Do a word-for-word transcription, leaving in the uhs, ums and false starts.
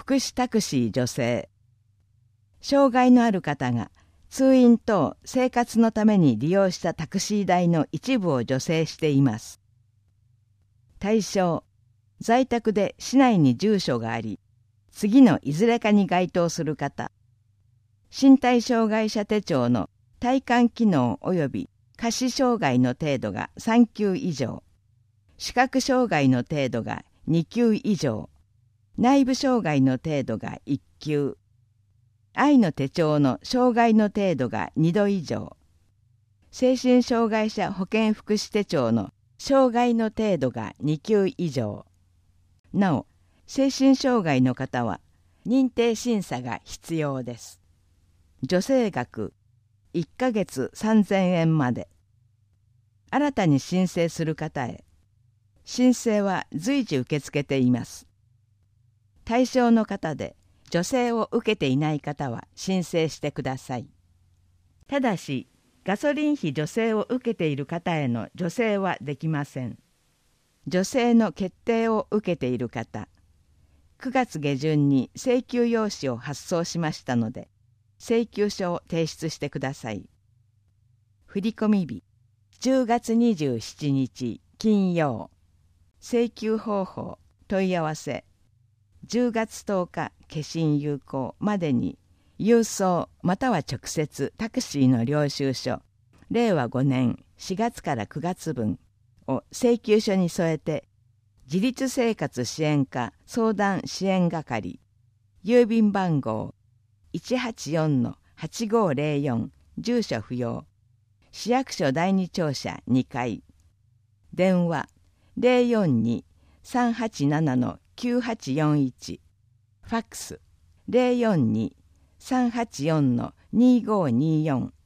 福祉タクシー助成。障害のある方が通院等生活のために利用したタクシー代の一部を助成しています。対象、在宅で市内に住所があり、次のいずれかに該当する方。身体障害者手帳の体幹機能及び下肢障害の程度がさん級以上、視覚障害の程度がに級以上、内部障害の程度がいっ級、愛の手帳の障害の程度がにど以上、精神障害者保健福祉手帳の障害の程度がに級以上。なお、精神障害の方は認定審査が必要です。助成額いっかげつさんぜんえんまで。新たに申請する方へ、申請は随時受け付けています。対象の方で助成を受けていない方は申請してください。ただし、ガソリン費助成を受けている方への助成はできません。助成の決定を受けている方、くがつ下旬に請求用紙を発送しましたので、請求書を提出してください。振込日、じゅうがつにじゅうしちにち金曜。請求方法、問い合わせ、じゅうがつとおか消印有効までに、郵送または直接タクシーの領収書、れいわごねんしがつからくがつぶんを請求書に添えて、自立生活支援課相談支援係、郵便番号 いちはちよんのはちごぜろよん、住所不要、市役所だいに庁舎にかい、電話 ゼロよんに さんはちななのきゅうはちよんいち、ファックス ゼロよんに さんはちよんのにごによん